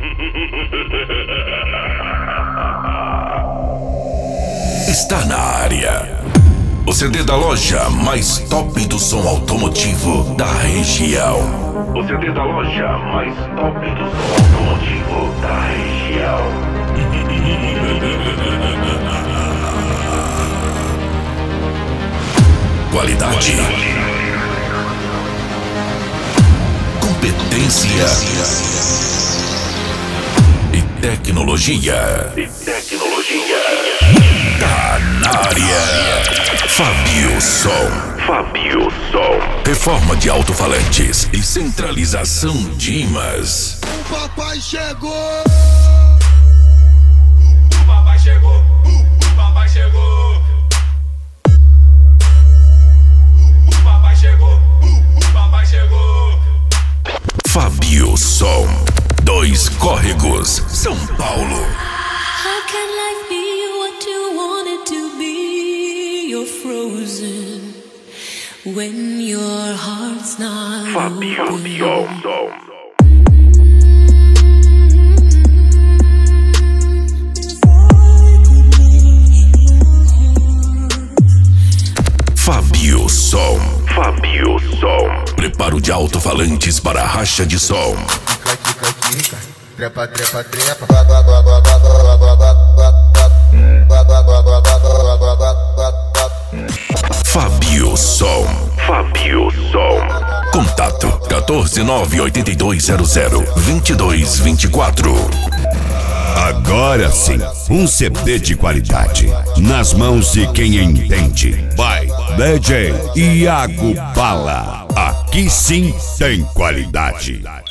Está na área. O CD da loja mais top do som automotivo da região. O CD da loja mais top do som automotivo da região. Qualidade. Competência. E tecnologia. Tá na área. Fabio Som. Reforma de alto-falantes e centralização de imãs. O papai chegou. O papai chegou. O papai chegou. O papai chegou. O papai chegou. Fabio Som. 2 Córregos, São Paulo. How can life be what you want it to be? You're frozen when your heart's not open. Fabio Som. Preparo de alto-falantes para racha de som. Trepa, trepa, trepa. Fabio Som. Contato 14982002224. Agora sim, um CD de qualidade nas mãos de quem entende. Vai, DJ Iago Bala. Aqui sim tem qualidade.